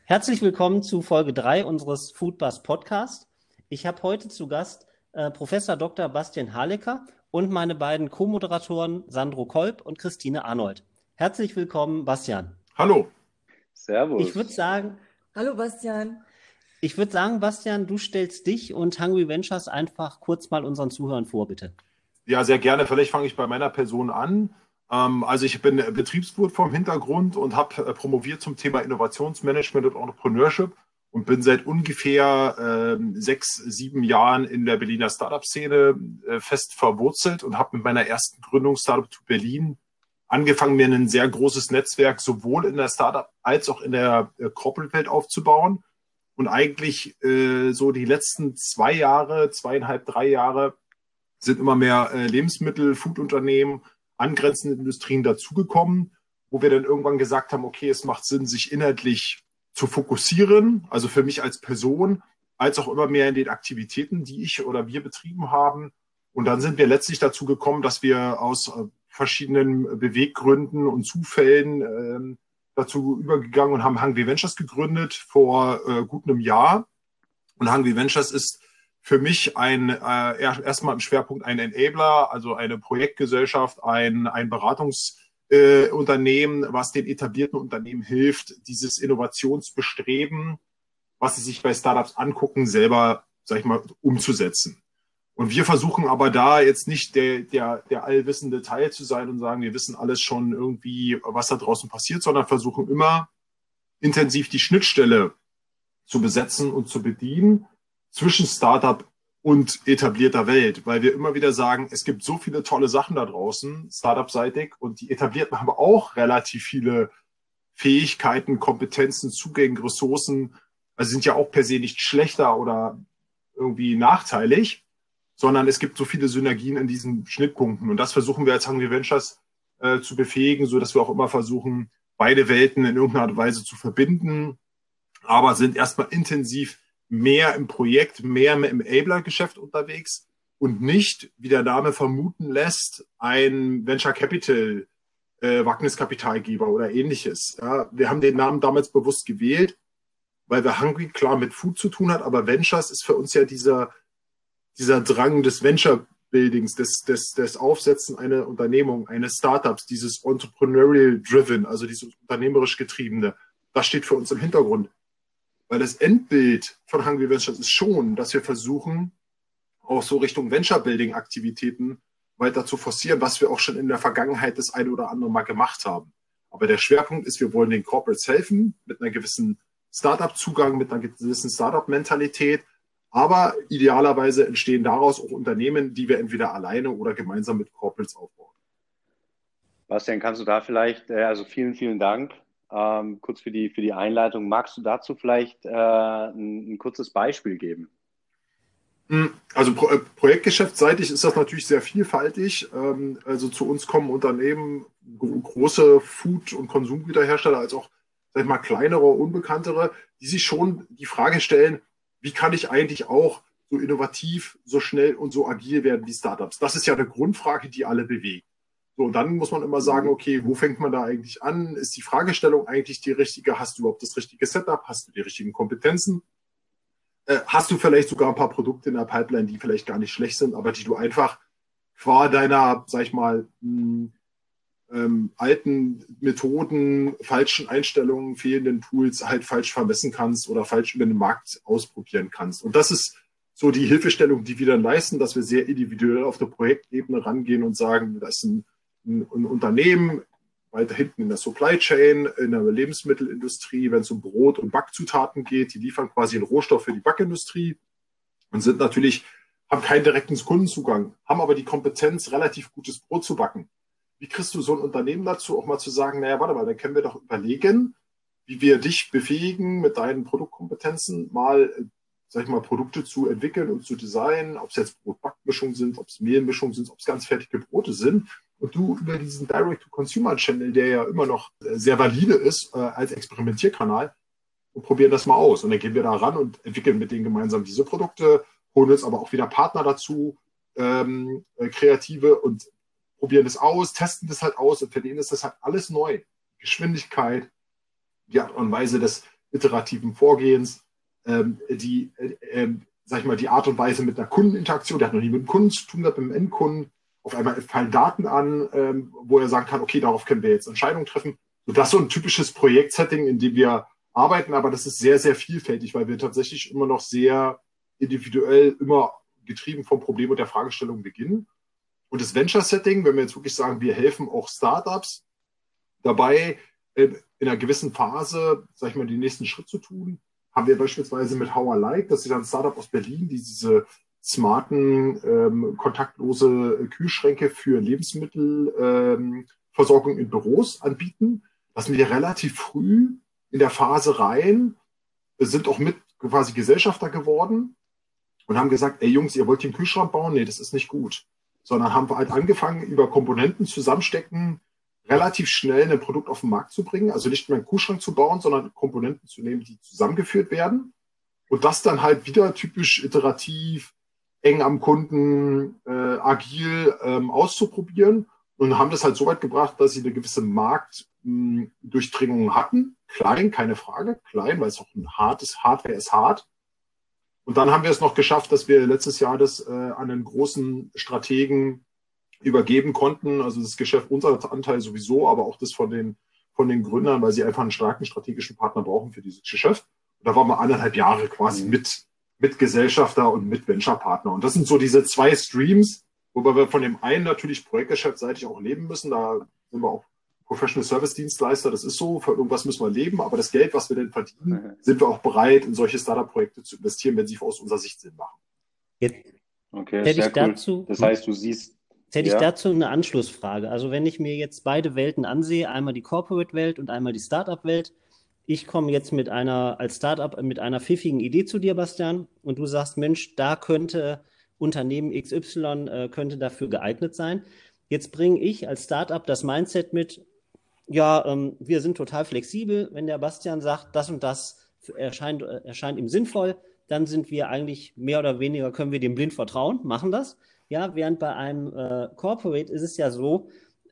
Herzlich willkommen zu Folge 3 unseres Foodbuzz Podcast. Ich habe heute zu Gast Professor Dr. Bastian Halecker und meine beiden Co-Moderatoren Sandro Kolb und Christine Arnold. Herzlich willkommen, Bastian. Hallo. Ich würde Servus. sagen, Hallo Bastian. Bastian, du stellst dich und Hungry Ventures einfach kurz mal unseren Zuhörern vor, bitte. Ja, sehr gerne. Vielleicht fange ich bei meiner Person an. Also ich bin Betriebswirt vom Hintergrund und habe promoviert zum Thema Innovationsmanagement und Entrepreneurship und bin seit ungefähr 6, 7 Jahren in der Berliner Startup-Szene fest verwurzelt und habe mit meiner ersten Gründung Startup to Berlin angefangen, mir ein sehr großes Netzwerk sowohl in der Startup als auch in der Corporate-Welt aufzubauen. Und eigentlich so die letzten 2 Jahre, 2,5, 3 Jahre sind immer mehr Lebensmittel-, Foodunternehmen, angrenzende Industrien dazugekommen, wo wir dann irgendwann gesagt haben, okay, es macht Sinn, sich inhaltlich zu fokussieren, also für mich als Person, als auch immer mehr in den Aktivitäten, die ich oder wir betrieben haben. Und dann sind wir letztlich dazu gekommen, dass wir aus verschiedenen Beweggründen und Zufällen dazu übergegangen und haben Hungry Ventures gegründet vor gut einem Jahr. Und Hungry Ventures ist für mich erstmal im Schwerpunkt ein Enabler, also eine Projektgesellschaft, ein Beratungsunternehmen, was den etablierten Unternehmen hilft, dieses Innovationsbestreben, was sie sich bei Startups angucken, selber, sag ich mal, umzusetzen. Und wir versuchen aber da jetzt nicht der allwissende Teil zu sein und sagen, wir wissen alles schon irgendwie, was da draußen passiert, sondern versuchen immer intensiv die Schnittstelle zu besetzen und zu bedienen zwischen Startup und etablierter Welt, weil wir immer wieder sagen, es gibt so viele tolle Sachen da draußen, Startup-seitig, und die Etablierten haben auch relativ viele Fähigkeiten, Kompetenzen, Zugänge, Ressourcen, also sind ja auch per se nicht schlechter oder irgendwie nachteilig, sondern es gibt so viele Synergien in diesen Schnittpunkten. Und das versuchen wir als Hungry Ventures zu befähigen, so dass wir auch immer versuchen, beide Welten in irgendeiner Art und Weise zu verbinden, aber sind erstmal intensiv mehr im Projekt, mehr im Enabler-Geschäft unterwegs und nicht, wie der Name vermuten lässt, ein Venture Capital Wagniskapitalgeber oder ähnliches. Ja, wir haben den Namen damals bewusst gewählt, weil wir Hungry klar mit Food zu tun hat, aber Ventures ist für uns ja dieser Drang des Venture-Buildings, des Aufsetzen einer Unternehmung, eines Startups, dieses Entrepreneurial-Driven, also dieses unternehmerisch Getriebene, das steht für uns im Hintergrund. Weil das Endbild von Hungry Ventures ist schon, dass wir versuchen, auch so Richtung Venture-Building-Aktivitäten weiter zu forcieren, was wir auch schon in der Vergangenheit das eine oder andere Mal gemacht haben. Aber der Schwerpunkt ist, wir wollen den Corporates helfen, mit einer gewissen Startup-Zugang, mit einer gewissen Startup-Mentalität. Aber idealerweise entstehen daraus auch Unternehmen, die wir entweder alleine oder gemeinsam mit Corporates aufbauen. Bastian, kannst du da vielleicht, also vielen Dank, kurz für die Einleitung. Magst du dazu vielleicht ein kurzes Beispiel geben? Also projektgeschäftsseitig ist das natürlich sehr vielfältig. Also zu uns kommen Unternehmen, große Food- und Konsumgüterhersteller, als auch, sag ich mal, kleinere, unbekanntere, die sich schon die Frage stellen, wie kann ich eigentlich auch so innovativ, so schnell und so agil werden wie Startups? Das ist ja eine Grundfrage, die alle bewegt. So, und dann muss man immer sagen, okay, wo fängt man da eigentlich an? Ist die Fragestellung eigentlich die richtige? Hast du überhaupt das richtige Setup? Hast du die richtigen Kompetenzen? Hast du vielleicht sogar ein paar Produkte in der Pipeline, die vielleicht gar nicht schlecht sind, aber die du einfach qua deiner, sag ich mal, alten Methoden, falschen Einstellungen, fehlenden Tools halt falsch vermessen kannst oder falsch über den Markt ausprobieren kannst. Und das ist so die Hilfestellung, die wir dann leisten, dass wir sehr individuell auf der Projektebene rangehen und sagen, das ist ein Unternehmen, weiter hinten in der Supply Chain, in der Lebensmittelindustrie, wenn es um Brot- und Backzutaten geht, die liefern quasi einen Rohstoff für die Backindustrie und sind natürlich, haben keinen direkten Kundenzugang, haben aber die Kompetenz, relativ gutes Brot zu backen. Wie kriegst du so ein Unternehmen dazu, auch mal zu sagen, naja, warte mal, dann können wir doch überlegen, wie wir dich befähigen, mit deinen Produktkompetenzen mal, sag ich mal, Produkte zu entwickeln und zu designen, ob es jetzt Brot-Backmischungen sind, ob es Mehlmischungen sind, ob es ganz fertige Brote sind. Und du über diesen Direct-to-Consumer-Channel, der ja immer noch sehr valide ist, als Experimentierkanal, und probieren das mal aus. Und dann gehen wir da ran und entwickeln mit denen gemeinsam diese Produkte, holen uns aber auch wieder Partner dazu, Kreative, und probieren das aus, testen das halt aus, und für den ist das halt alles neu. Geschwindigkeit, die Art und Weise des iterativen Vorgehens, sag ich mal, die Art und Weise mit einer Kundeninteraktion, der hat noch nie mit dem Kunden zu tun gehabt, mit dem Endkunden, auf einmal fallen Daten an, wo er sagen kann, okay, darauf können wir jetzt Entscheidungen treffen. So, das ist so ein typisches Projektsetting, in dem wir arbeiten, aber das ist sehr, sehr vielfältig, weil wir tatsächlich immer noch sehr individuell, immer getrieben vom Problem und der Fragestellung beginnen. Und das Venture-Setting, wenn wir jetzt wirklich sagen, wir helfen auch Startups dabei, in einer gewissen Phase, sag ich mal, den nächsten Schritt zu tun, haben wir beispielsweise mit How I Like, das ist ja ein Startup aus Berlin, die diese smarten, kontaktlose Kühlschränke für Lebensmittelversorgung in Büros anbieten. Da sind wir relativ früh in der Phase rein, sind auch mit quasi Gesellschafter geworden und haben gesagt, ey Jungs, ihr wollt den Kühlschrank bauen? Nee, das ist nicht gut. Sondern haben wir halt angefangen, über Komponenten zusammenstecken, relativ schnell ein Produkt auf den Markt zu bringen. Also nicht mehr einen Kühlschrank zu bauen, sondern Komponenten zu nehmen, die zusammengeführt werden. Und das dann halt wieder typisch iterativ, eng am Kunden, agil auszuprobieren. Und haben das halt so weit gebracht, dass sie eine gewisse Marktdurchdringung hatten. Klein, keine Frage. Klein, weil es auch ein hartes Hardware ist hart. Und dann haben wir es noch geschafft, dass wir letztes Jahr das an einen großen Strategen übergeben konnten. Also das Geschäft, unser Anteil sowieso, aber auch das von den Gründern, weil sie einfach einen starken strategischen Partner brauchen für dieses Geschäft. Und da waren wir 1,5 Jahre quasi mit Gesellschafter und mit Venture-Partner. Und das sind so diese 2 Streams, wobei wir von dem einen natürlich projektgeschäftsseitig auch leben müssen. Da sind wir auch Professional Service Dienstleister. Das ist so, für irgendwas müssen wir leben. Aber das Geld, was wir denn verdienen, sind wir auch bereit, in solche Startup-Projekte zu investieren, wenn sie aus unserer Sicht Sinn machen. Okay, sehr cool. Das heißt, du siehst... Jetzt hätte ich dazu eine Anschlussfrage. Also wenn ich mir jetzt beide Welten ansehe, einmal die Corporate-Welt und einmal die Startup-Welt, ich komme jetzt als Startup mit einer pfiffigen Idee zu dir, Bastian, und du sagst, Mensch, da könnte Unternehmen XY könnte dafür geeignet sein. Jetzt bringe ich als Startup das Mindset mit, ja, wir sind total flexibel. Wenn der Bastian sagt, das und das erscheint ihm sinnvoll, dann sind wir eigentlich mehr oder weniger, können wir dem blind vertrauen, machen das. Ja, während bei einem Corporate ist es ja so,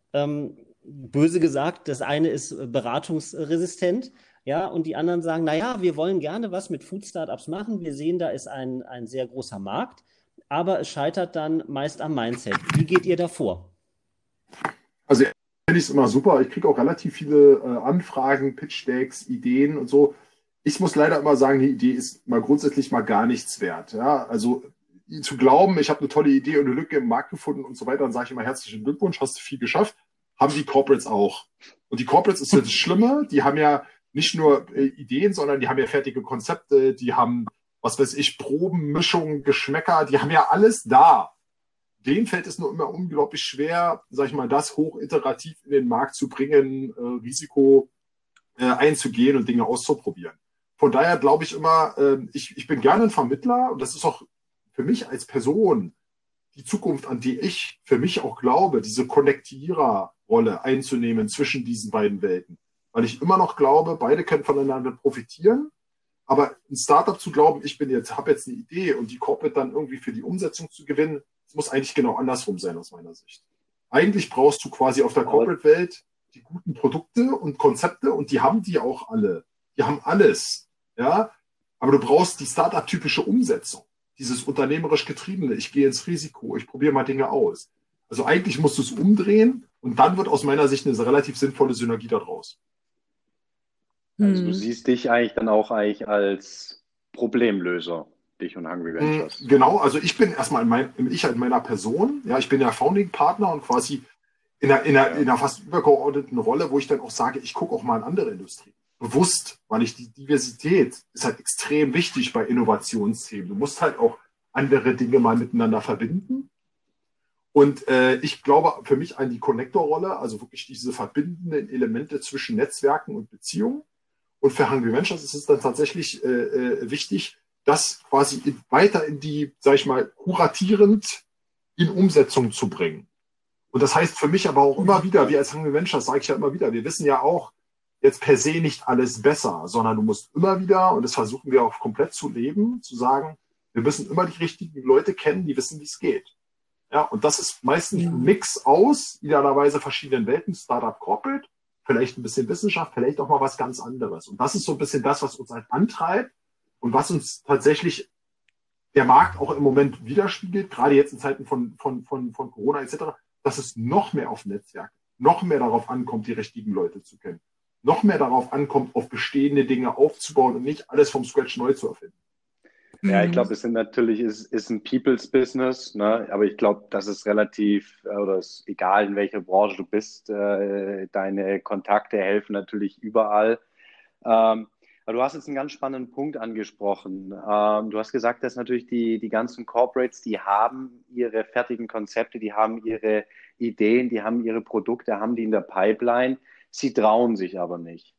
böse gesagt, das eine ist beratungsresistent, ja, und die anderen sagen, naja, wir wollen gerne was mit Food-Startups machen, wir sehen, da ist ein sehr großer Markt, aber es scheitert dann meist am Mindset. Wie geht ihr da vor? Also finde ich es immer super. Ich kriege auch relativ viele Anfragen, Pitch-Decks, Ideen und so. Ich muss leider immer sagen, die Idee ist mal grundsätzlich mal gar nichts wert. Ja, also zu glauben, ich habe eine tolle Idee und eine Lücke im Markt gefunden und so weiter, dann sage ich immer herzlichen Glückwunsch, hast du viel geschafft. Haben die Corporates auch. Und die Corporates ist ja das Schlimme, die haben ja nicht nur Ideen, sondern die haben ja fertige Konzepte, die haben, was weiß ich, Proben, Mischungen, Geschmäcker, die haben ja alles da. Denen fällt es nur immer unglaublich schwer, sag ich mal, das hochiterativ in den Markt zu bringen, Risiko einzugehen und Dinge auszuprobieren. Von daher glaube ich immer, ich bin gerne ein Vermittler und das ist auch für mich als Person die Zukunft, an die ich für mich auch glaube, diese Konnektierer-Rolle einzunehmen zwischen diesen beiden Welten. Weil ich immer noch glaube, beide können voneinander profitieren, aber ein Startup zu glauben, habe jetzt eine Idee und die Corporate dann irgendwie für die Umsetzung zu gewinnen, das muss eigentlich genau andersrum sein aus meiner Sicht. Eigentlich brauchst du quasi auf der Corporate-Welt die guten Produkte und Konzepte und die haben die auch alle. Die haben alles, ja, aber du brauchst die Startup-typische Umsetzung. Dieses unternehmerisch Getriebene, ich gehe ins Risiko, ich probiere mal Dinge aus. Also eigentlich musst du es umdrehen und dann wird aus meiner Sicht eine relativ sinnvolle Synergie daraus. Also du siehst dich eigentlich dann auch als Problemlöser, dich und Hungry Ventures. Genau, also ich bin erstmal in meiner Person, ja, ich bin ja Founding-Partner und quasi in einer fast übergeordneten Rolle, wo ich dann auch sage, ich gucke auch mal in andere Industrien. Bewusst, weil die Diversität ist halt extrem wichtig bei Innovationsthemen. Du musst halt auch andere Dinge mal miteinander verbinden. Und ich glaube für mich an die Connector-Rolle, also wirklich diese verbindenden Elemente zwischen Netzwerken und Beziehungen. Und für Hungry Ventures ist es dann tatsächlich wichtig, das quasi weiter in die, sag ich mal, kuratierend in Umsetzung zu bringen. Und das heißt für mich aber auch immer wieder, wir als Hungry Ventures, sage ich ja immer wieder, wir wissen ja auch, jetzt per se nicht alles besser, sondern du musst immer wieder, und das versuchen wir auch komplett zu leben, zu sagen, wir müssen immer die richtigen Leute kennen, die wissen, wie es geht. Ja, und das ist meistens ein Mix aus idealerweise verschiedenen Welten, Startup, Corporate, vielleicht ein bisschen Wissenschaft, vielleicht auch mal was ganz anderes. Und das ist so ein bisschen das, was uns halt antreibt und was uns tatsächlich der Markt auch im Moment widerspiegelt, gerade jetzt in Zeiten von Corona etc., dass es noch mehr auf Netzwerk, noch mehr darauf ankommt, die richtigen Leute zu kennen, noch mehr darauf ankommt, auf bestehende Dinge aufzubauen und nicht alles vom Scratch neu zu erfinden. Ja, ich glaube, es sind natürlich, ist ein People's Business, ne? Aber ich glaube, das ist relativ, oder ist egal, in welcher Branche du bist, deine Kontakte helfen natürlich überall. Aber du hast jetzt einen ganz spannenden Punkt angesprochen. Du hast gesagt, dass natürlich die ganzen Corporates, die haben ihre fertigen Konzepte, die haben ihre Ideen, die haben ihre Produkte, haben die in der Pipeline. Sie trauen sich aber nicht.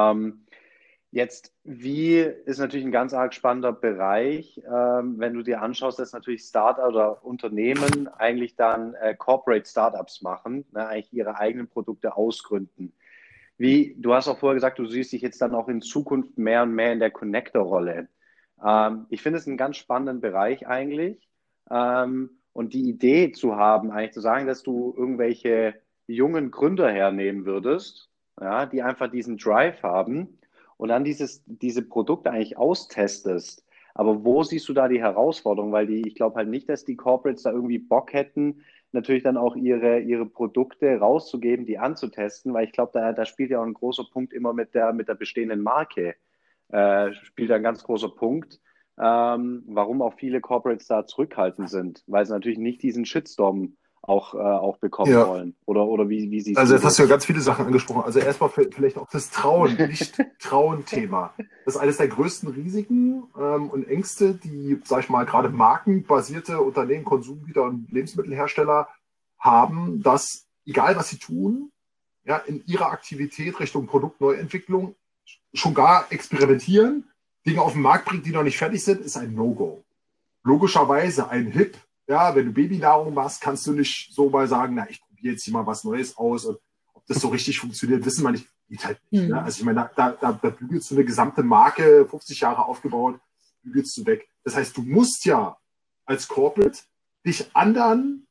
Jetzt, wie ist natürlich ein ganz arg spannender Bereich, wenn du dir anschaust, dass natürlich Startup oder Unternehmen eigentlich dann Corporate Startups machen, ne, eigentlich ihre eigenen Produkte ausgründen. Du hast auch vorher gesagt, du siehst dich jetzt dann auch in Zukunft mehr und mehr in der Connector-Rolle. Ich finde es einen ganz spannenden Bereich eigentlich. Und die Idee zu haben, eigentlich zu sagen, dass du irgendwelche jungen Gründer hernehmen würdest, ja, die einfach diesen Drive haben und dann diese Produkte eigentlich austestest. Aber wo siehst du da die Herausforderung? Weil ich glaube halt nicht, dass die Corporates da irgendwie Bock hätten, natürlich dann auch ihre Produkte rauszugeben, die anzutesten, weil ich glaube, da spielt ja auch ein großer Punkt immer mit der bestehenden Marke, spielt ein ganz großer Punkt, warum auch viele Corporates da zurückhaltend sind, weil sie natürlich nicht diesen Shitstorm auch bekommen wollen. Oder wie siehst also du jetzt das? hast du ja ganz viele Sachen angesprochen. Also erstmal vielleicht auch das Trauen, Nicht-Trauen-Thema. Das ist eines der größten Risiken und Ängste, die, sag ich mal, gerade markenbasierte Unternehmen, Konsumgüter und Lebensmittelhersteller haben, dass, egal was sie tun, ja, in ihrer Aktivität Richtung Produktneuentwicklung schon gar experimentieren, Dinge auf den Markt bringen, die noch nicht fertig sind, ist ein No-Go. Logischerweise ein Hip. Ja, wenn du Babynahrung machst, kannst du nicht so mal sagen, na, ich probiere jetzt hier mal was Neues aus und ob das so richtig funktioniert, wissen wir nicht. Geht halt nicht. Ne? Also ich meine, da bügelst du eine gesamte Marke, 50 Jahre aufgebaut, bügelst du weg. Das heißt, du musst ja als Corporate dich anderen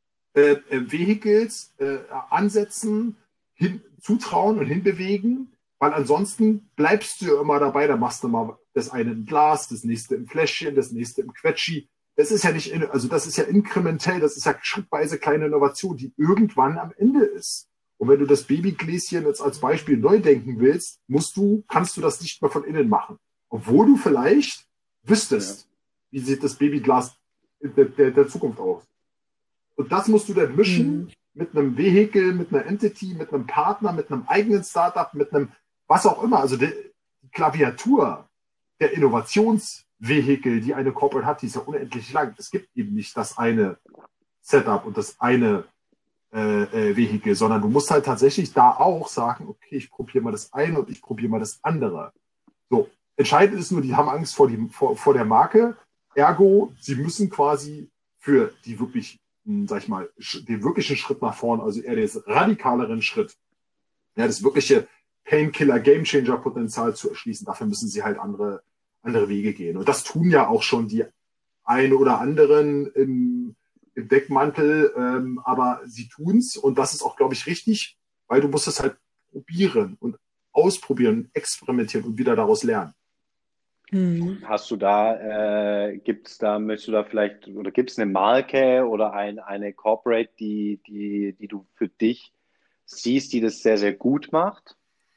Vehicles, Ansätzen zutrauen und hinbewegen, weil ansonsten bleibst du ja immer dabei, da machst du mal das eine im Glas, das nächste im Fläschchen, das nächste im Quetschi. Das ist ja nicht, also das ist ja inkrementell, das ist ja schrittweise kleine Innovation, die irgendwann am Ende ist. Und wenn du das Babygläschen jetzt als Beispiel neu denken willst, kannst du das nicht mehr von innen machen. Obwohl du vielleicht wüsstest, wie sieht das Babyglas der Zukunft aus. Und das musst du dann mischen mit einem Vehikel, mit einer Entity, mit einem Partner, mit einem eigenen Startup, mit einem was auch immer. Also die Klaviatur der Innovationsvehikel, die eine Corporate hat, die ist ja unendlich lang. Es gibt eben nicht das eine Setup und das eine Vehikel, sondern du musst halt tatsächlich da auch sagen, okay, ich probiere mal das eine und ich probiere mal das andere. So, entscheidend ist nur, die haben Angst vor der Marke. Ergo, sie müssen quasi für die wirklich, sag ich mal, den wirklichen Schritt nach vorn, also eher den radikaleren Schritt, ja, das wirkliche Painkiller, Gamechanger-Potenzial zu erschließen, dafür müssen sie halt andere Wege gehen. Und das tun ja auch schon die ein oder anderen im Deckmantel, aber sie tun's und das ist auch, glaube ich, richtig, weil du musst es halt probieren und ausprobieren, experimentieren und wieder daraus lernen. Hast du möchtest du da vielleicht, oder gibt es eine Marke oder eine Corporate, die du für dich siehst, die das sehr, sehr gut macht?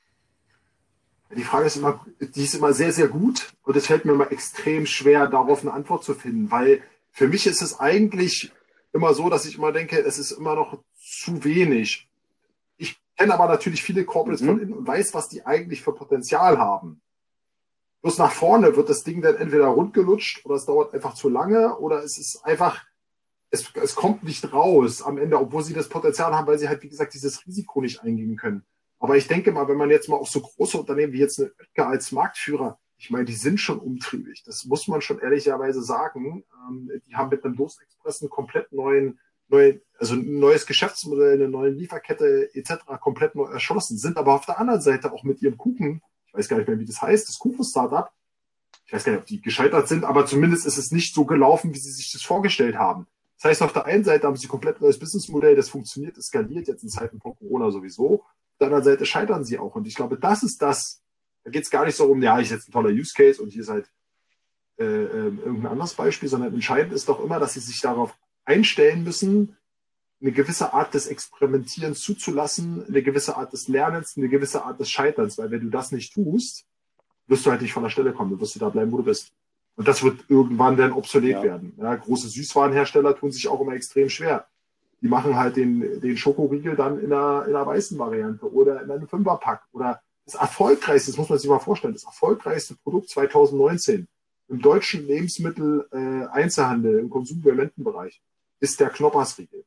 Die Frage ist immer, die ist immer sehr, sehr gut und es fällt mir immer extrem schwer, darauf eine Antwort zu finden, weil für mich ist es eigentlich immer so, dass ich immer denke, es ist immer noch zu wenig. Ich kenne aber natürlich viele Corporates von innen und weiß, was die eigentlich für Potenzial haben. Bloß nach vorne wird das Ding dann entweder rundgelutscht oder es dauert einfach zu lange oder es ist einfach, es kommt nicht raus am Ende, obwohl sie das Potenzial haben, weil sie halt, wie gesagt, dieses Risiko nicht eingehen können. Aber ich denke mal, wenn man jetzt mal auf so große Unternehmen wie jetzt eine Oetker als Marktführer, ich meine, die sind schon umtriebig. Das muss man schon ehrlicherweise sagen. Die haben mit einem Durstexpress einen komplett also ein neues Geschäftsmodell, eine neue Lieferkette etc. komplett neu erschlossen, sind aber auf der anderen Seite auch mit ihrem Kuchen, ich weiß gar nicht mehr, wie das heißt, das Kuchen-Startup, ich weiß gar nicht, ob die gescheitert sind, aber zumindest ist es nicht so gelaufen, wie sie sich das vorgestellt haben. Das heißt, auf der einen Seite haben sie ein komplett neues Businessmodell, das funktioniert, das skaliert jetzt in Zeiten von Corona sowieso. Auf der anderen Seite scheitern sie auch. Und ich glaube, das ist das. Da geht es gar nicht so um, ja, ich setze ein toller Use Case und hier ist halt irgendein anderes Beispiel, sondern entscheidend ist doch immer, dass sie sich darauf einstellen müssen, eine gewisse Art des Experimentierens zuzulassen, eine gewisse Art des Lernens, eine gewisse Art des Scheiterns. Weil wenn du das nicht tust, wirst du halt nicht von der Stelle kommen. Du wirst du da bleiben, wo du bist. Und das wird irgendwann dann obsolet werden. Ja, große Süßwarenhersteller tun sich auch immer extrem schwer. Die machen halt den Schokoriegel dann in einer weißen Variante oder in einem Fünferpack. Oder das erfolgreichste, das muss man sich mal vorstellen, das erfolgreichste Produkt 2019 im deutschen Lebensmittel-Einzelhandel, im Konsumelementenbereich, ist der Knoppersriegel.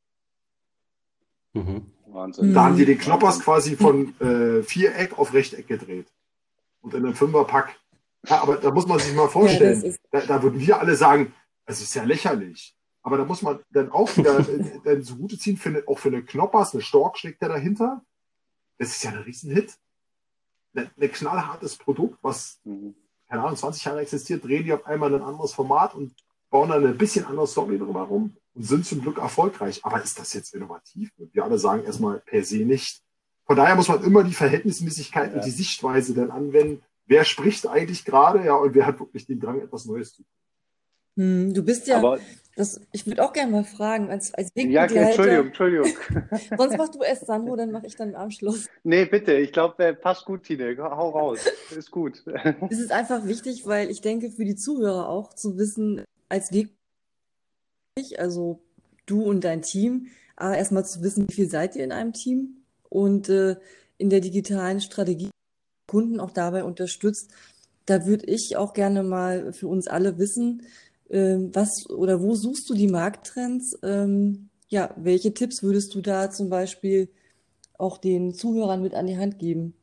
Wahnsinn. Da haben die den Knoppers quasi von Viereck auf Rechteck gedreht. Und in einem Fünferpack. Ja, aber da muss man sich mal vorstellen, da würden wir alle sagen, das ist ja lächerlich. Aber da muss man dann auch wieder dann zugute ziehen, auch für eine Knoppers, eine Stork steckt ja dahinter. Das ist ja ein Riesenhit. Ein knallhartes Produkt, was, keine Ahnung, 20 Jahre existiert, drehen die auf einmal ein anderes Format und bauen dann ein bisschen andere Story drumherum und sind zum Glück erfolgreich. Aber ist das jetzt innovativ? Und wir alle sagen erstmal per se nicht. Von daher muss man immer die Verhältnismäßigkeit und die Sichtweise dann anwenden. Wer spricht eigentlich gerade, ja, und wer hat wirklich den Drang, etwas Neues zu tun? Du bist ja, Aber ich würde auch gerne mal fragen, als ja, Wegbegleiter. Entschuldigung. Sonst machst du erst, Sandro, dann mache ich dann am Schluss. Nee, bitte, ich glaube, passt gut, Tine. Hau raus. Ist gut. Es ist einfach wichtig, weil ich denke, für die Zuhörer auch zu wissen, als Wegbegleiter, also du und dein Team, aber erstmal zu wissen, wie viel seid ihr in einem Team und in der digitalen Strategie Kunden auch dabei unterstützt. Da würde ich auch gerne mal für uns alle wissen, was oder wo suchst du die Markttrends? Ja, welche Tipps würdest du da zum Beispiel auch den Zuhörern mit an die Hand geben?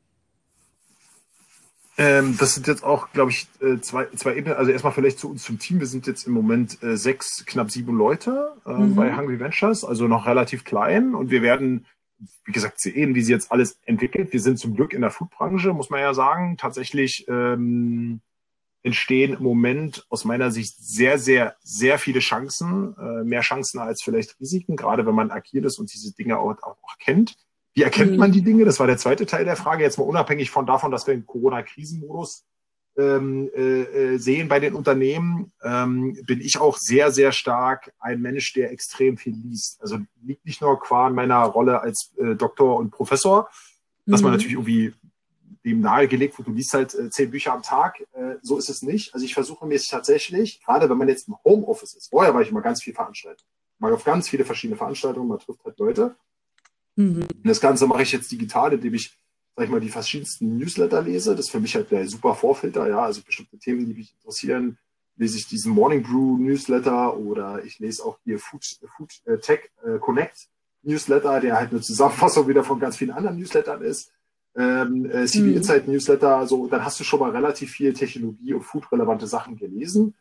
Das sind jetzt auch, glaube ich, zwei Ebenen. Also erstmal vielleicht zu uns zum Team. Wir sind jetzt im Moment 6, knapp 7 Leute bei Hungry Ventures, also noch relativ klein. Und wir werden, wie gesagt, sehen, wie sie jetzt alles entwickelt. Wir sind zum Glück in der Foodbranche, muss man ja sagen. Tatsächlich entstehen im Moment aus meiner Sicht sehr, sehr, sehr viele Chancen. Mehr Chancen als vielleicht Risiken, gerade wenn man agil ist und diese Dinge auch kennt. Wie erkennt man die Dinge? Das war der zweite Teil der Frage. Jetzt mal unabhängig davon, dass wir einen Corona-Krisenmodus sehen bei den Unternehmen, bin ich auch sehr, sehr stark ein Mensch, der extrem viel liest. Also liegt nicht nur qua meiner Rolle als Doktor und Professor, dass man natürlich irgendwie dem nahegelegt wird, du liest halt 10 Bücher am Tag. So ist es nicht. Also ich versuche mir tatsächlich, gerade wenn man jetzt im Homeoffice ist, vorher war ich immer ganz viel Veranstaltungen. Mal auf ganz viele verschiedene Veranstaltungen, man trifft halt Leute. Und das Ganze mache ich jetzt digital, indem ich, sag ich mal, die verschiedensten Newsletter lese. Das ist für mich halt der super Vorfilter, ja, also bestimmte Themen, die mich interessieren, lese ich diesen Morning Brew Newsletter oder ich lese auch hier Food Tech Connect Newsletter, der halt eine Zusammenfassung wieder von ganz vielen anderen Newslettern ist. CV Insight Newsletter, so, dann hast du schon mal relativ viel Technologie- und Food-relevante Sachen gelesen.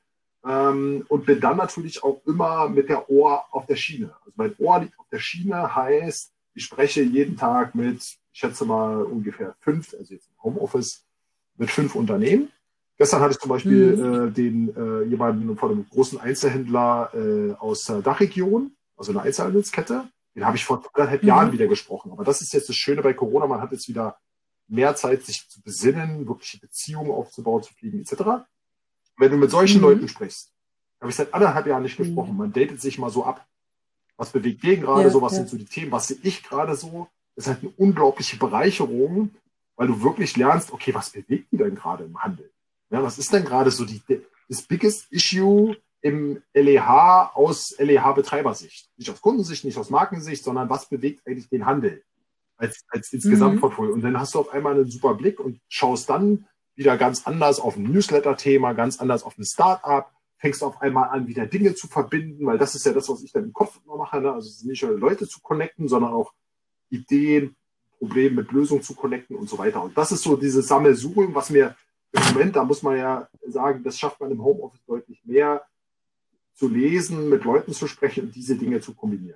Und bin dann natürlich auch immer mit der Ohr auf der Schiene. Also mein Ohr liegt auf der Schiene, heißt, ich spreche jeden Tag mit, ich schätze mal ungefähr 5, also jetzt im Homeoffice, mit 5 Unternehmen. Gestern hatte ich zum Beispiel jemanden von einem großen Einzelhändler aus der Dachregion, also eine Einzelhandelskette. Den habe ich vor 1,5 Jahren wieder gesprochen. Aber das ist jetzt das Schöne bei Corona, man hat jetzt wieder mehr Zeit, sich zu besinnen, wirkliche Beziehungen aufzubauen, zu fliegen, etc. Wenn du mit solchen Leuten sprichst, habe ich seit 1,5 Jahren nicht gesprochen, man datet sich mal so ab. Was bewegt den gerade so, was sind so die Themen, was sehe ich gerade so? Das ist halt eine unglaubliche Bereicherung, weil du wirklich lernst, okay, was bewegt die denn gerade im Handel? Ja, was ist denn gerade so das biggest issue im LEH aus LEH-Betreibersicht? Nicht aus Kundensicht, nicht aus Markensicht, sondern was bewegt eigentlich den Handel als insgesamt Portfolio? Und dann hast du auf einmal einen super Blick und schaust dann wieder ganz anders auf ein Newsletter-Thema, ganz anders auf ein Start-up, fängst auf einmal an, wieder Dinge zu verbinden, weil das ist ja das, was ich dann im Kopf immer mache. Ne? Also es ist nicht nur Leute zu connecten, sondern auch Ideen, Probleme mit Lösungen zu connecten und so weiter. Und das ist so dieses Sammelsuchen, was mir im Moment, da muss man ja sagen, das schafft man im Homeoffice deutlich mehr, zu lesen, mit Leuten zu sprechen und diese Dinge zu kombinieren.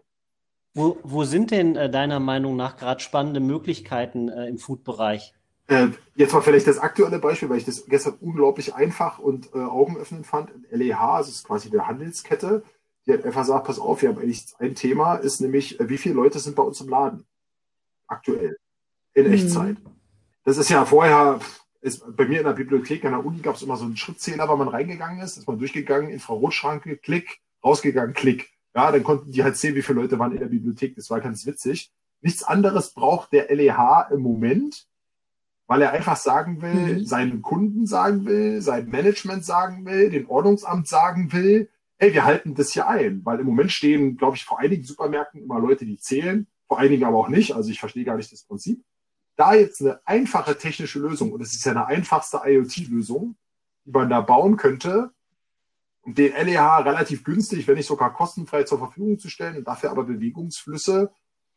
Wo sind denn deiner Meinung nach gerade spannende Möglichkeiten im Food-Bereich? Jetzt mal vielleicht das aktuelle Beispiel, weil ich das gestern unglaublich einfach und augenöffnend fand. LEH, das ist quasi eine Handelskette, die hat einfach gesagt, pass auf, wir haben eigentlich ein Thema, ist nämlich, wie viele Leute sind bei uns im Laden aktuell? in Echtzeit. Das ist ja vorher, bei mir in der Bibliothek, an der Uni gab es immer so einen Schrittzähler, wenn man reingegangen ist man durchgegangen, Infrarotschranke, Klick, rausgegangen, Klick. Ja, dann konnten die halt sehen, wie viele Leute waren in der Bibliothek. Das war ganz witzig. Nichts anderes braucht der LEH im Moment, weil er einfach sagen will, seinen Kunden sagen will, seinem Management sagen will, dem Ordnungsamt sagen will, hey, wir halten das hier ein. Weil im Moment stehen, glaube ich, vor einigen Supermärkten immer Leute, die zählen, vor einigen aber auch nicht. Also ich verstehe gar nicht das Prinzip. Da jetzt eine einfache technische Lösung, und es ist ja eine einfachste IoT-Lösung, die man da bauen könnte, um den LEH relativ günstig, wenn nicht sogar kostenfrei zur Verfügung zu stellen und dafür aber Bewegungsflüsse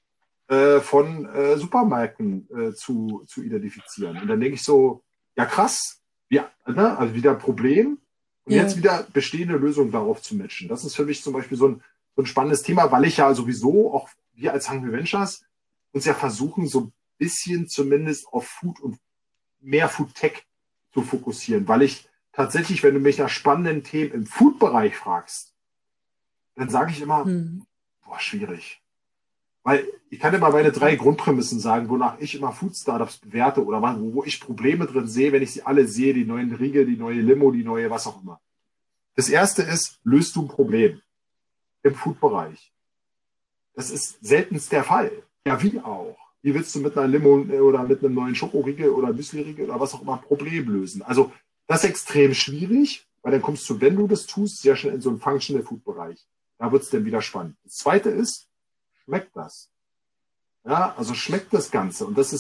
von Supermärkten zu identifizieren. Und dann denke ich so, ja krass, ja, ne? Also wieder ein Problem und jetzt wieder bestehende Lösungen darauf zu matchen. Das ist für mich zum Beispiel so ein spannendes Thema, weil ich ja sowieso, auch wir als Hungry Ventures, uns ja versuchen, so ein bisschen zumindest auf Food und mehr Food Tech zu fokussieren, weil ich tatsächlich, wenn du mich nach spannenden Themen im Food-Bereich fragst, dann sage ich immer, boah, schwierig. Weil ich kann dir mal meine 3 Grundprämissen sagen, wonach ich immer Food-Startups bewerte oder wo ich Probleme drin sehe, wenn ich sie alle sehe, die neuen Riegel, die neue Limo, die neue was auch immer. Das erste ist, löst du ein Problem im Food-Bereich. Das ist seltenst der Fall. Ja, wie auch? Wie willst du mit einer Limo oder mit einem neuen Schokoriegel oder Müsli-Riegel oder was auch immer ein Problem lösen? Also das ist extrem schwierig, weil dann kommst du, wenn du das tust, sehr schnell in so einen Functional-Food-Bereich. Da wird es dann wieder spannend. Das zweite ist, schmeckt das? Ja, also schmeckt das Ganze. Und das ist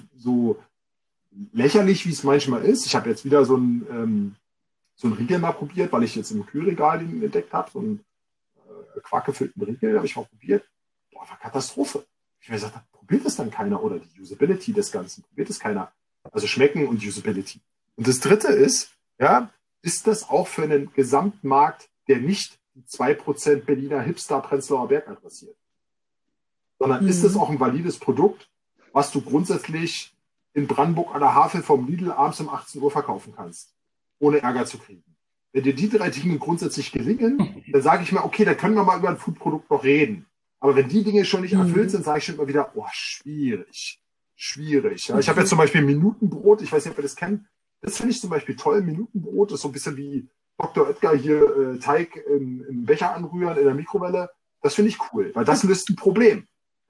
so lächerlich, wie es manchmal ist. Ich habe jetzt wieder so einen Riegel mal probiert, weil ich jetzt im Kühlregal den entdeckt habe. So einen quarkgefüllten Riegel habe ich mal probiert. Boah, war Katastrophe. Ich mir gesagt, probiert das dann keiner? Oder die Usability des Ganzen, probiert es keiner? Also schmecken und Usability. Und das dritte ist, ja, ist das auch für einen Gesamtmarkt, der nicht die 2% Berliner Hipster-Prenzlauer Berg adressiert? Sondern ist es auch ein valides Produkt, was du grundsätzlich in Brandenburg an der Havel vom Lidl abends um 18 Uhr verkaufen kannst, ohne Ärger zu kriegen. Wenn dir die 3 Dinge grundsätzlich gelingen, dann sage ich mir, okay, dann können wir mal über ein Foodprodukt noch reden. Aber wenn die Dinge schon nicht erfüllt sind, sage ich schon immer wieder, oh, schwierig. Ja, ich habe jetzt zum Beispiel Minutenbrot, ich weiß nicht, ob ihr das kennt. Das finde ich zum Beispiel toll. Minutenbrot ist so ein bisschen wie Dr. Oetker hier Teig im Becher anrühren in der Mikrowelle. Das finde ich cool, weil das löst ein Problem.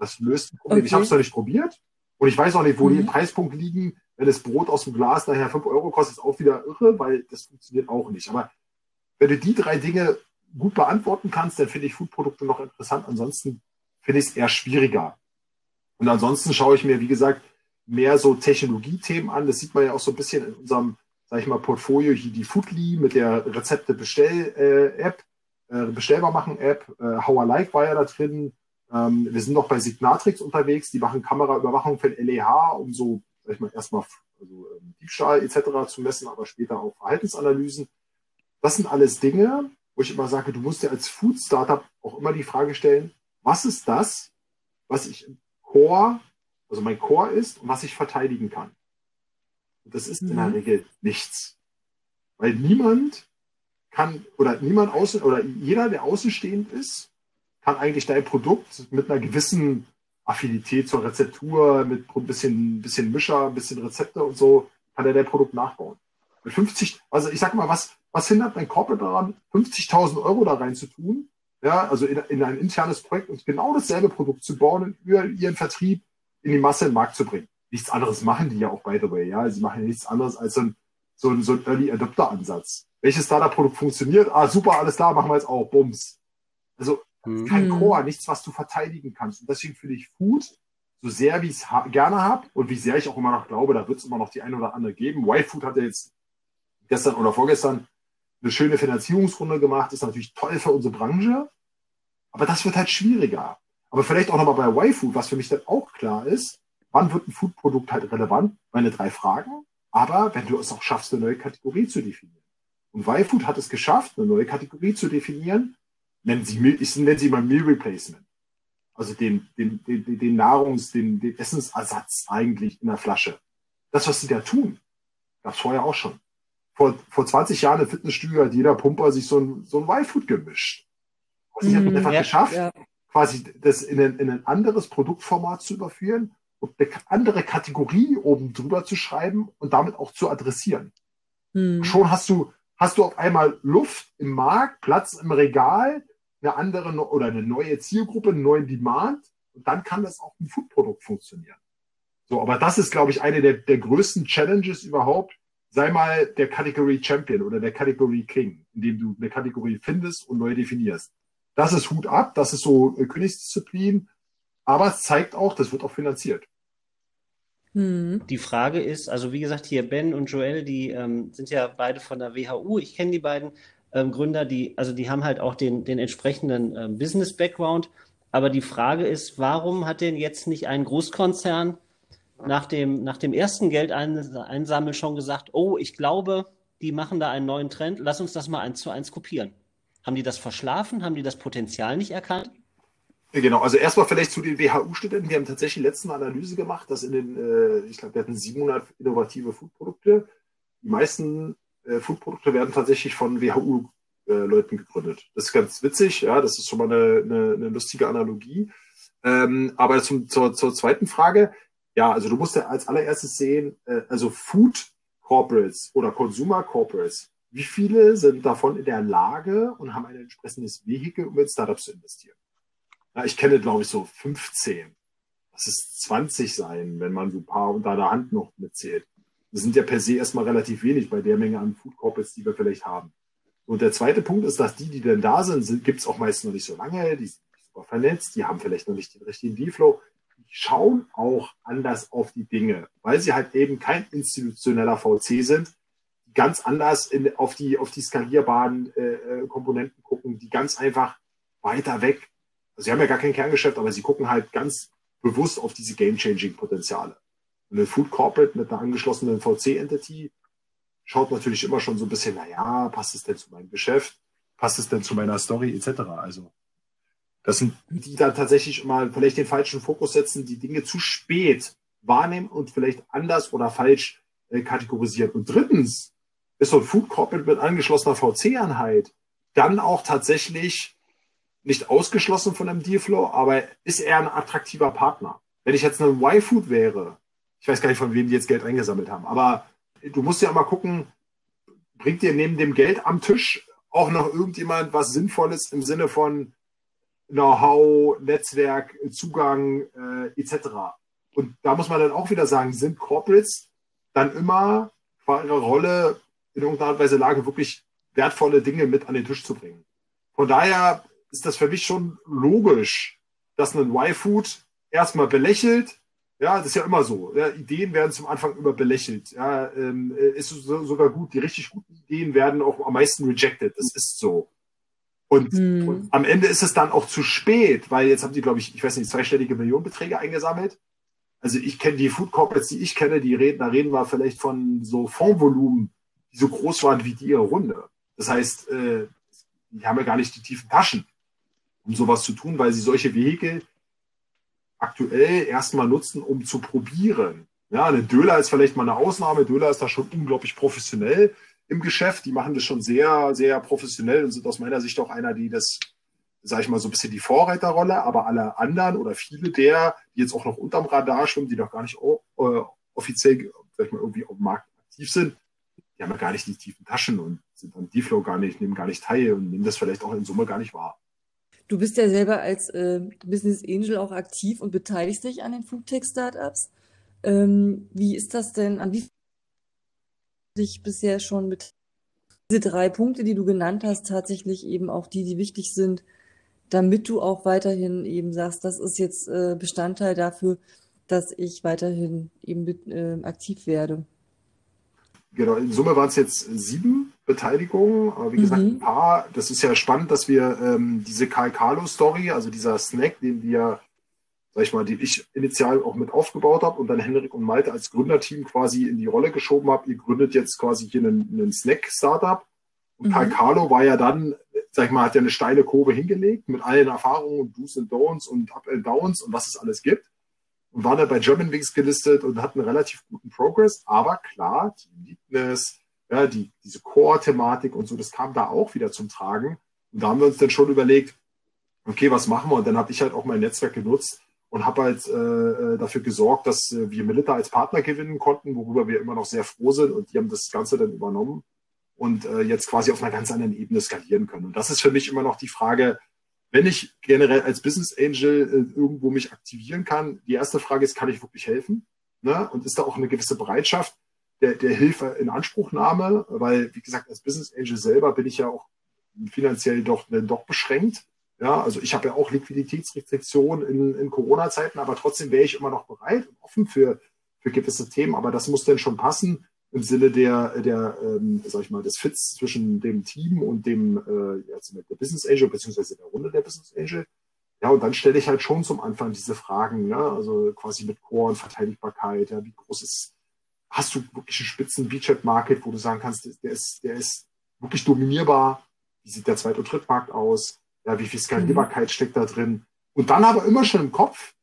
Okay. Ich habe es noch nicht probiert und ich weiß auch nicht, wo die im Preispunkt liegen. Wenn das Brot aus dem Glas nachher 5 Euro kostet, ist auch wieder irre, weil das funktioniert auch nicht. Aber wenn du die 3 Dinge gut beantworten kannst, dann finde ich Foodprodukte noch interessant. Ansonsten finde ich es eher schwieriger. Und ansonsten schaue ich mir, wie gesagt, mehr so Technologiethemen an. Das sieht man ja auch so ein bisschen in unserem, sag ich mal, Portfolio hier, die Foodly mit der Rezepte-Bestell-App, Bestellbar machen-App. How I Like war ja da drin. Wir sind noch bei Signatrix unterwegs. Die machen Kameraüberwachung für den LEH, um so, sag ich mal, erstmal Diebstahl etc. zu messen, aber später auch Verhaltensanalysen. Das sind alles Dinge, wo ich immer sage, du musst dir als Food-Startup auch immer die Frage stellen, was ist das, was ich im Core, also mein Core ist und was ich verteidigen kann. Und das ist in der Regel nichts. Weil niemand kann, oder jeder, der außenstehend ist, kann eigentlich dein Produkt mit einer gewissen Affinität zur Rezeptur, mit ein bisschen Mischer, ein bisschen Rezepte und so, kann er dein Produkt nachbauen. Mit 50, also ich sag mal, was hindert ein Corporate daran, 50.000 Euro da rein zu tun, ja, also in ein internes Projekt und genau dasselbe Produkt zu bauen und über ihren Vertrieb in die Masse im Markt zu bringen. Nichts anderes machen die ja auch, by the way, ja. Sie machen ja nichts anderes als so ein Early Adopter Ansatz. Welches Startup-Produkt funktioniert? Ah, super, alles klar, machen wir jetzt auch. Bums. Also kein Core, nichts, was du verteidigen kannst. Und deswegen finde ich Food, so sehr wie ich es gerne habe und wie sehr ich auch immer noch glaube, da wird es immer noch die eine oder andere geben. Y-Food hat ja jetzt gestern oder vorgestern eine schöne Finanzierungsrunde gemacht, ist natürlich toll für unsere Branche, aber das wird halt schwieriger. Aber vielleicht auch nochmal bei Y-Food, was für mich dann auch klar ist, wann wird ein Foodprodukt halt relevant? Meine 3 Fragen, aber wenn du es auch schaffst, eine neue Kategorie zu definieren. Und Y-Food hat es geschafft, eine neue Kategorie zu definieren, ich nenne sie mal Meal Replacement. Also den Essensersatz eigentlich in der Flasche. Das, was sie da tun, gab es vorher auch schon. Vor 20 Jahren im Fitnessstudio hat jeder Pumper sich so ein Y-Food gemischt. Und sie haben einfach geschafft, quasi das in ein anderes Produktformat zu überführen und eine andere Kategorie oben drüber zu schreiben und damit auch zu adressieren. Schon hast du auf einmal Luft im Markt, Platz im Regal, eine andere oder eine neue Zielgruppe, einen neuen Demand und dann kann das auch ein Foodprodukt funktionieren. So, aber das ist, glaube ich, eine der größten Challenges überhaupt. Sei mal der Category Champion oder der Category King, indem du eine Kategorie findest und neu definierst. Das ist Hut ab, das ist so Königsdisziplin, aber es zeigt auch, das wird auch finanziert. Die Frage ist, also wie gesagt, hier Ben und Joel, die sind ja beide von der WHU. Ich kenne die beiden Gründer, die haben halt auch den entsprechenden Business-Background. Aber die Frage ist, warum hat denn jetzt nicht ein Großkonzern nach dem ersten Geldeinsammeln schon gesagt, oh, ich glaube, die machen da einen neuen Trend, lass uns das mal 1:1 kopieren. Haben die das verschlafen? Haben die das Potenzial nicht erkannt? Genau, also erstmal vielleicht zu den WHU-Studenten. Die haben tatsächlich letzte Analyse gemacht, dass in den, ich glaube, wir hatten 700 innovative Foodprodukte. Die meisten Foodprodukte werden tatsächlich von WHU-Leuten gegründet. Das ist ganz witzig, ja, das ist schon mal eine lustige Analogie. Aber zur zweiten Frage, ja, also du musst ja als allererstes sehen, also Food Corporates oder Consumer Corporates, wie viele sind davon in der Lage und haben ein entsprechendes Vehikel, um in Startups zu investieren? Ja, ich kenne, glaube ich, so 15. Das ist 20 sein, wenn man so ein paar unter der Hand noch mitzählt. Das sind ja per se erstmal relativ wenig bei der Menge an Food Corporates, die wir vielleicht haben. Und der zweite Punkt ist, dass die denn da sind, gibt es auch meist noch nicht so lange, die sind nicht super vernetzt, die haben vielleicht noch nicht den richtigen Dealflow. Die schauen auch anders auf die Dinge, weil sie halt eben kein institutioneller VC sind, die ganz anders auf die skalierbaren Komponenten gucken, die ganz einfach weiter weg. Also sie haben ja gar kein Kerngeschäft, aber sie gucken halt ganz bewusst auf diese Game-Changing-Potenziale. Und ein Food Corporate mit einer angeschlossenen VC-Entity schaut natürlich immer schon so ein bisschen, naja, passt es denn zu meinem Geschäft? Passt es denn zu meiner Story etc.? Also das sind die, die dann tatsächlich immer vielleicht den falschen Fokus setzen, die Dinge zu spät wahrnehmen und vielleicht anders oder falsch kategorisieren. Und drittens ist so ein Food Corporate mit angeschlossener VC-Einheit dann auch tatsächlich nicht ausgeschlossen von einem Dealflow, aber ist eher ein attraktiver Partner. Wenn ich jetzt eine Y-Food wäre, ich weiß gar nicht, von wem die jetzt Geld eingesammelt haben, aber du musst ja immer gucken, bringt dir neben dem Geld am Tisch auch noch irgendjemand was Sinnvolles im Sinne von Know-how, Netzwerk, Zugang etc. Und da muss man dann auch wieder sagen, sind Corporates dann immer qua ihrer Rolle in irgendeiner Art und Weise Lage, wirklich wertvolle Dinge mit an den Tisch zu bringen. Von daher ist das für mich schon logisch, dass ein Y-Food erstmal belächelt. Ja, das ist ja immer so. Ja, Ideen werden zum Anfang immer belächelt. Ja, ist sogar gut. Die richtig guten Ideen werden auch am meisten rejected. Das ist so. Und am Ende ist es dann auch zu spät, weil jetzt haben die, glaube ich weiß nicht, zweistellige Millionenbeträge eingesammelt. Also ich kenne die Food Corporates, die ich kenne, da reden wir vielleicht von so Fondsvolumen, die so groß waren wie die ihre Runde. Das heißt, die haben ja gar nicht die tiefen Taschen, um sowas zu tun, weil sie solche Vehikel aktuell erstmal nutzen, um zu probieren. Ja, eine Döhler ist vielleicht mal eine Ausnahme. Döhler ist da schon unglaublich professionell im Geschäft. Die machen das schon sehr, sehr professionell und sind aus meiner Sicht auch einer, die das, sage ich mal, so ein bisschen die Vorreiterrolle, aber alle anderen oder viele die jetzt auch noch unterm Radar schwimmen, die noch gar nicht offiziell, sag ich mal, irgendwie auf dem Markt aktiv sind, die haben ja gar nicht die tiefen Taschen und sind am Dealflow nehmen gar nicht teil und nehmen das vielleicht auch in Summe gar nicht wahr. Du bist ja selber als Business Angel auch aktiv und beteiligst dich an den Foodtech-Startups. Wie ist das denn? An wie dich bisher schon mit diese 3 Punkte, die du genannt hast, tatsächlich eben auch die wichtig sind, damit du auch weiterhin eben sagst, das ist jetzt Bestandteil dafür, dass ich weiterhin eben aktiv werde? Genau, in Summe waren es jetzt 7 Beteiligungen, aber wie gesagt, ein paar. Das ist ja spannend, dass wir diese Karl-Carlo-Story, also dieser Snack, den ich initial auch mit aufgebaut habe und dann Henrik und Malte als Gründerteam quasi in die Rolle geschoben habe. Ihr gründet jetzt quasi hier einen Snack-Startup. Und Karl-Carlo war ja dann, hat ja eine steile Kurve hingelegt mit allen Erfahrungen und Do's and Don'ts und Up and Downs und was es alles gibt. Und war dann bei Germanwings gelistet und hat einen relativ guten Progress. Aber klar, die Leadness, ja, diese Core-Thematik und so, das kam da auch wieder zum Tragen. Und da haben wir uns dann schon überlegt, okay, was machen wir? Und dann habe ich halt auch mein Netzwerk genutzt, und habe halt dafür gesorgt, dass wir Melitta als Partner gewinnen konnten, worüber wir immer noch sehr froh sind, und die haben das Ganze dann übernommen und jetzt quasi auf einer ganz anderen Ebene skalieren können. Und das ist für mich immer noch die Frage, wenn ich generell als Business Angel irgendwo mich aktivieren kann, die erste Frage ist, kann ich wirklich helfen? Ne? Und ist da auch eine gewisse Bereitschaft der Hilfe in Anspruchnahme? Weil, wie gesagt, als Business Angel selber bin ich ja auch finanziell doch beschränkt. Ja, also ich habe ja auch Liquiditätsrestriktionen in Corona-Zeiten, aber trotzdem wäre ich immer noch bereit und offen für gewisse Themen. Aber das muss dann schon passen im Sinne sag ich mal, des Fits zwischen dem Team und der Business Angel, beziehungsweise der Runde der Business Angel. Ja, und dann stelle ich halt schon zum Anfang diese Fragen, ja, also quasi mit Core und Verteidigbarkeit, ja, wie groß hast du wirklich einen spitzen B-Chat-Market, wo du sagen kannst, der ist wirklich dominierbar, wie sieht der Zweit- und Drittmarkt aus, ja, wie viel Skalierbarkeit steckt da drin? Und dann aber immer schon im Kopf,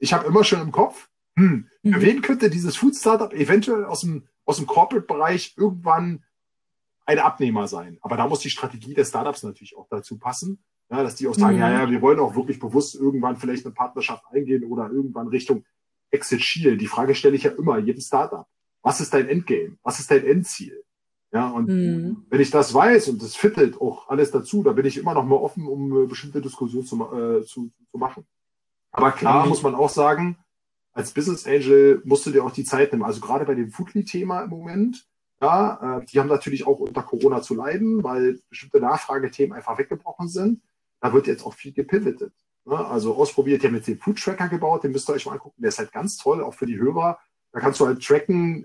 für wen könnte dieses Food-Startup eventuell aus dem Corporate-Bereich irgendwann ein Abnehmer sein? Aber da muss die Strategie der Startups natürlich auch dazu passen, ja, dass die auch sagen, ja, wir wollen auch wirklich bewusst irgendwann vielleicht eine Partnerschaft eingehen oder irgendwann Richtung Exit schielen. Die Frage stelle ich ja immer jedem Startup. Was ist dein Endgame? Was ist dein Endziel? Ja, und wenn ich das weiß und das fittet auch alles dazu, da bin ich immer noch mal offen, um bestimmte Diskussionen zu machen. Aber klar muss man auch sagen, als Business Angel musst du dir auch die Zeit nehmen. Also gerade bei dem Foodly-Thema im Moment, ja, die haben natürlich auch unter Corona zu leiden, weil bestimmte Nachfragethemen einfach weggebrochen sind. Da wird jetzt auch viel gepivotet. Ne? Also ausprobiert, ja mit dem Food Tracker gebaut, den müsst ihr euch mal angucken. Der ist halt ganz toll, auch für die Hörer. Da kannst du halt tracken,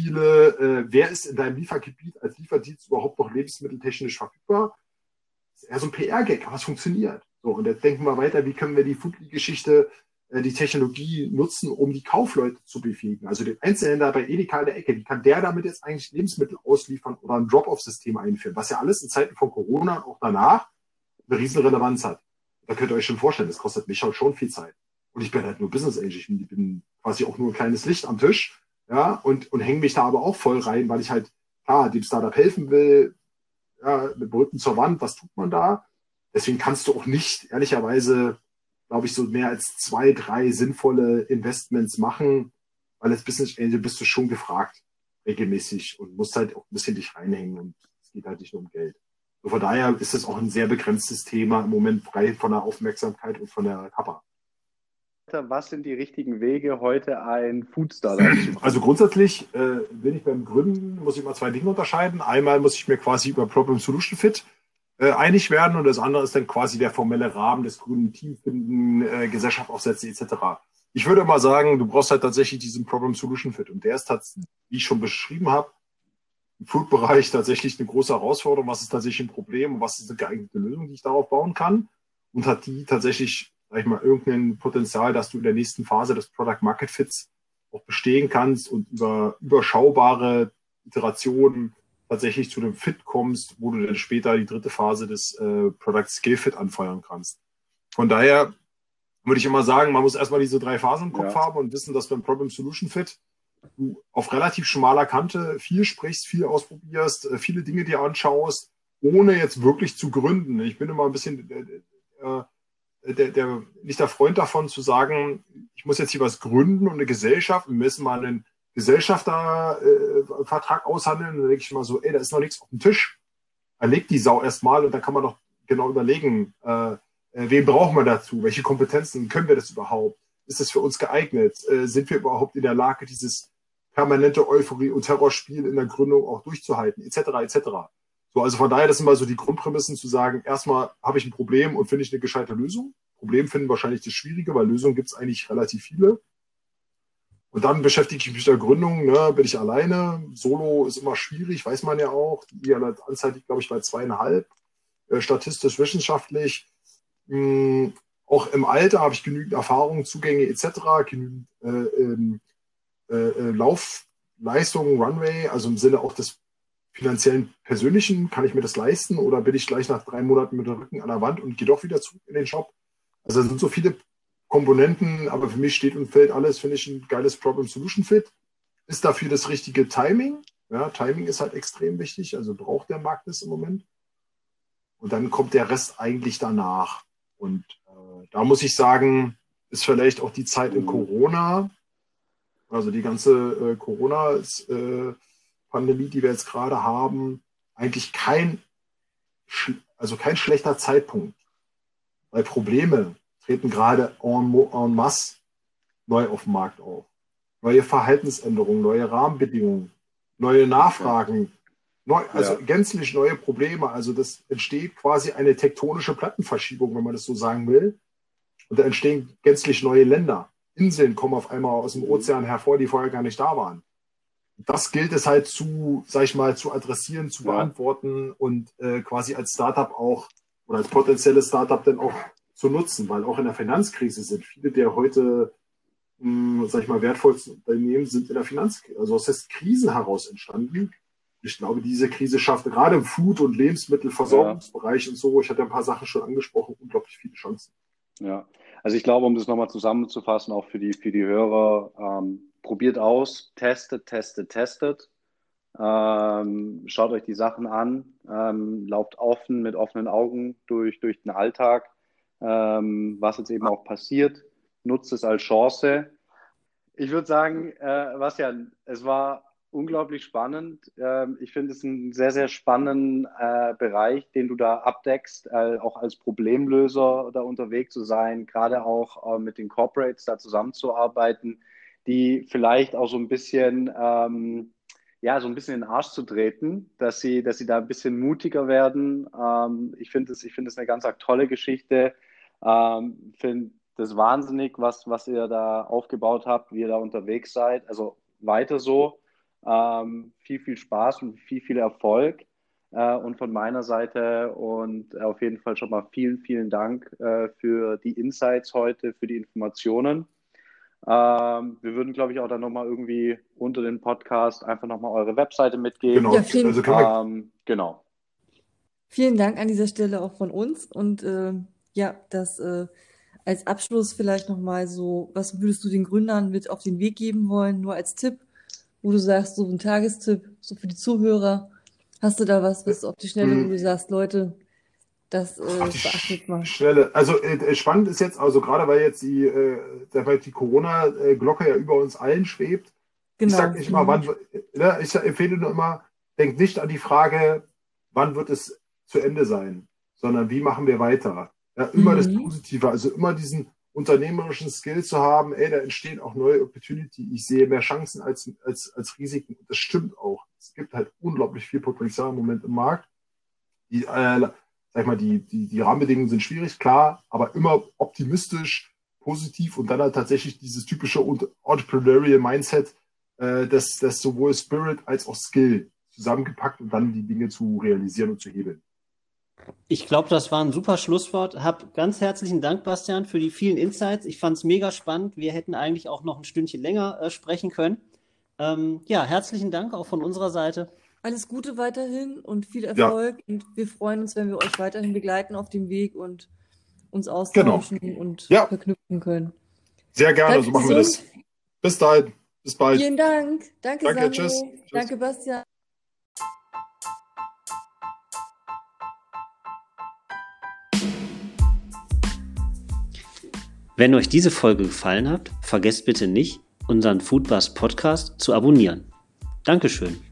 wer ist in deinem Liefergebiet als Lieferdienst überhaupt noch lebensmitteltechnisch verfügbar. Das ist eher so ein PR-Gag, aber es funktioniert. So, und jetzt denken wir weiter, wie können wir die Foodly-Geschichte, die Technologie nutzen, um die Kaufleute zu befähigen. Also den Einzelhändler bei Edeka in der Ecke, wie kann der damit jetzt eigentlich Lebensmittel ausliefern oder ein Drop-off-System einführen, was ja alles in Zeiten von Corona und auch danach eine riesen Relevanz hat. Da könnt ihr euch schon vorstellen, das kostet mich halt schon viel Zeit. Und ich bin halt nur Business Angel, ich bin quasi auch nur ein kleines Licht am Tisch, ja, und hänge mich da aber auch voll rein, weil ich halt, klar, dem Startup helfen will, ja, mit dem Rücken zur Wand, was tut man da? Deswegen kannst du auch nicht, ehrlicherweise, glaube ich, so mehr als 2, 3 sinnvolle Investments machen, weil als Business Angel bist du schon gefragt, regelmäßig, und musst halt auch ein bisschen dich reinhängen, und es geht halt nicht nur um Geld. So, von daher ist es auch ein sehr begrenztes Thema im Moment, frei von der Aufmerksamkeit und von der Kappa. Was sind die richtigen Wege, heute ein Food Startup zu gründen? Also grundsätzlich bin ich beim Gründen, muss ich mal 2 Dinge unterscheiden. Einmal muss ich mir quasi über Problem Solution Fit einig werden, und das andere ist dann quasi der formelle Rahmen des grünen Team finden, Gesellschaft aufsetzen etc. Ich würde mal sagen, du brauchst halt tatsächlich diesen Problem Solution Fit, und der ist tatsächlich, wie ich schon beschrieben habe, im Food-Bereich tatsächlich eine große Herausforderung. Was ist tatsächlich ein Problem und was ist eine geeignete Lösung, die ich darauf bauen kann, und hat die tatsächlich, sag ich mal, irgendein Potenzial, dass du in der nächsten Phase des Product Market Fits auch bestehen kannst und über überschaubare Iterationen tatsächlich zu einem Fit kommst, wo du dann später die dritte Phase des Product Skill Fit anfeuern kannst. Von daher würde ich immer sagen, man muss erstmal diese 3 Phasen im Kopf haben und wissen, dass beim Problem Solution Fit du auf relativ schmaler Kante viel sprichst, viel ausprobierst, viele Dinge dir anschaust, ohne jetzt wirklich zu gründen. Ich bin immer ein bisschen nicht der Freund davon zu sagen, ich muss jetzt hier was gründen und eine Gesellschaft, wir müssen mal einen Gesellschaftervertrag aushandeln. Und dann denke ich mal so, da ist noch nichts auf dem Tisch. Erlegt die Sau erstmal, und dann kann man doch genau überlegen, wen brauchen wir dazu? Welche Kompetenzen können wir das überhaupt? Ist das für uns geeignet? Sind wir überhaupt in der Lage, dieses permanente Euphorie- und Terrorspiel in der Gründung auch durchzuhalten? Etc. etc. So, also von daher, das sind mal so die Grundprämissen, zu sagen, erstmal habe ich ein Problem und finde ich eine gescheite Lösung. Problem finden wahrscheinlich das Schwierige, weil Lösungen gibt es eigentlich relativ viele. Und dann beschäftige ich mich mit der Gründung, ne, bin ich alleine. Solo ist immer schwierig, weiß man ja auch. Die Anzahl liegt, glaube ich, bei 2,5, statistisch, wissenschaftlich. Auch im Alter habe ich genügend Erfahrung, Zugänge etc., genügend Laufleistungen, Runway, also im Sinne auch des finanziellen Persönlichen, kann ich mir das leisten, oder bin ich gleich nach 3 Monaten mit dem Rücken an der Wand und gehe doch wieder zurück in den Shop? Also es sind so viele Komponenten, aber für mich steht und fällt alles, finde ich, ein geiles Problem-Solution-Fit. Ist dafür das richtige Timing. Ja, Timing ist halt extrem wichtig, also braucht der Markt das im Moment. Und dann kommt der Rest eigentlich danach. Und da muss ich sagen, ist vielleicht auch die Zeit in Corona, also die ganze Corona-Pandemie, die wir jetzt gerade haben, eigentlich kein schlechter Zeitpunkt. Weil Probleme treten gerade en masse neu auf dem Markt auf. Neue Verhaltensänderungen, neue Rahmenbedingungen, neue Nachfragen, gänzlich neue Probleme. Also das entsteht quasi eine tektonische Plattenverschiebung, wenn man das so sagen will. Und da entstehen gänzlich neue Länder. Inseln kommen auf einmal aus dem Ozean hervor, die vorher gar nicht da waren. Das gilt es halt zu adressieren, zu beantworten und quasi als Startup auch oder als potenzielles Startup dann auch zu nutzen, weil auch in der Finanzkrise sind viele der heute, wertvollsten Unternehmen sind in der Finanzkrise, also aus der Krisen heraus entstanden. Ich glaube, diese Krise schafft gerade im Food- und Lebensmittelversorgungsbereich und so, ich hatte ein paar Sachen schon angesprochen, unglaublich viele Chancen. Ja, also ich glaube, um das nochmal zusammenzufassen, auch für die Hörer, probiert aus, testet. Schaut euch die Sachen an, lauft offen, mit offenen Augen durch den Alltag, was jetzt eben auch passiert, nutzt es als Chance. Ich würde sagen, Bastian, es war unglaublich spannend. Ich finde es einen sehr, sehr spannenden Bereich, den du da abdeckst, auch als Problemlöser da unterwegs zu sein, gerade auch mit den Corporates da zusammenzuarbeiten, die vielleicht auch so ein bisschen so ein bisschen in den Arsch zu treten, dass sie da ein bisschen mutiger werden. Ich finde es eine ganz tolle Geschichte. Finde das wahnsinnig, was ihr da aufgebaut habt, wie ihr da unterwegs seid. Also weiter so. Viel Spaß und viel Erfolg. Und von meiner Seite und auf jeden Fall schon mal vielen Dank für die Insights heute, für die Informationen. Wir würden, glaube ich, auch dann nochmal irgendwie unter dem Podcast einfach nochmal eure Webseite mitgeben. Genau, Ja, genau. Vielen Dank an dieser Stelle auch von uns. Und das als Abschluss vielleicht nochmal so, was würdest du den Gründern mit auf den Weg geben wollen, nur als Tipp, wo du sagst, so ein Tagestipp, so für die Zuhörer. Hast du da was auf die Schnelle, wo du sagst, Leute, das beachtet mal. Also spannend ist jetzt, also gerade weil jetzt die Corona-Glocke ja über uns allen schwebt. Genau. Ich sage nicht immer, ich empfehle nur immer, denkt nicht an die Frage, wann wird es zu Ende sein, sondern wie machen wir weiter. Ja, immer das Positive, also immer diesen unternehmerischen Skill zu haben, da entstehen auch neue Opportunity. Ich sehe mehr Chancen als Risiken. Und das stimmt auch. Es gibt halt unglaublich viel Potenzial im Moment im Markt. Die Rahmenbedingungen sind schwierig, klar, aber immer optimistisch, positiv und dann halt tatsächlich dieses typische Entrepreneurial Mindset, das sowohl Spirit als auch Skill zusammengepackt und dann die Dinge zu realisieren und zu hebeln. Ich glaube, das war ein super Schlusswort. Hab ganz herzlichen Dank, Bastian, für die vielen Insights. Ich fand es mega spannend. Wir hätten eigentlich auch noch ein Stündchen länger sprechen können. Herzlichen Dank auch von unserer Seite. Alles Gute weiterhin und viel Erfolg. Ja. Und wir freuen uns, wenn wir euch weiterhin begleiten auf dem Weg und uns austauschen und verknüpfen können. Sehr gerne, so machen wir das. Bis dahin. Bis bald. Vielen Dank. Danke, Sandro. Tschüss. Danke, Bastian. Wenn euch diese Folge gefallen hat, vergesst bitte nicht, unseren Foodbuzz Podcast zu abonnieren. Dankeschön.